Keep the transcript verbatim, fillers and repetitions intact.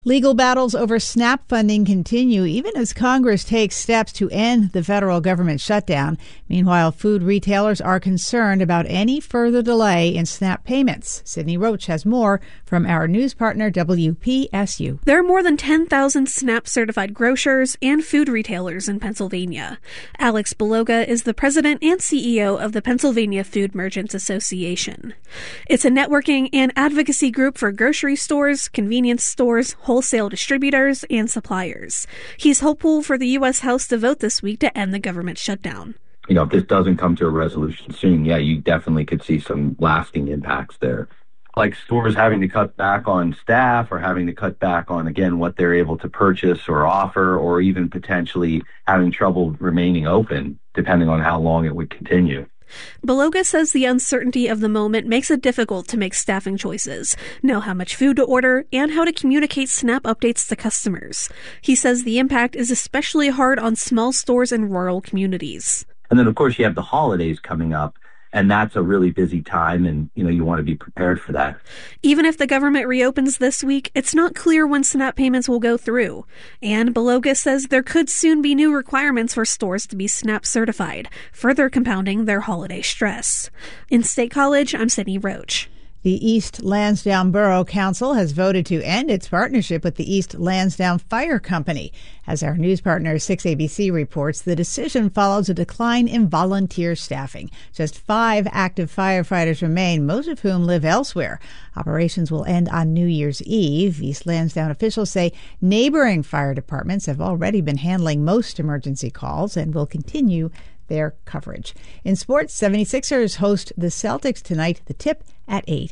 Legal battles over SNAP funding continue even as Congress takes steps to end the federal government shutdown. Meanwhile, food retailers are concerned about any further delay in SNAP payments. Sydney Roach has more from our news partner W P S U. There are more than ten thousand SNAP-certified grocers and food retailers in Pennsylvania. Alex Beloga is the president and C E O of the Pennsylvania Food Merchants Association. It's a networking and advocacy group for grocery stores, convenience stores, wholesale distributors, and suppliers. He's hopeful for the U S House to vote this week to end the government shutdown. You know, if this doesn't come to a resolution soon, yeah, you definitely could see some lasting impacts there. Like stores having to cut back on staff or having to cut back on, again, what they're able to purchase or offer, or even potentially having trouble remaining open, depending on how long it would continue. Beloga says the uncertainty of the moment makes it difficult to make staffing choices, know how much food to order, and how to communicate SNAP updates to customers. He says the impact is especially hard on small stores in rural communities. And then, of course, you have the holidays coming up, and that's a really busy time, and, you know, you want to be prepared for that. Even if the government reopens this week, it's not clear when SNAP payments will go through. And Beloga says there could soon be new requirements for stores to be SNAP certified, further compounding their holiday stress. In State College, I'm Sydney Roach. The East Lansdowne Borough Council has voted to end its partnership with the East Lansdowne Fire Company. As our news partner six A B C reports, the decision follows a decline in volunteer staffing. Just five active firefighters remain, most of whom live elsewhere. Operations will end on New Year's Eve. East Lansdowne officials say neighboring fire departments have already been handling most emergency calls and will continue their coverage. In sports, seventy-sixers host the Celtics tonight. The tip at eight.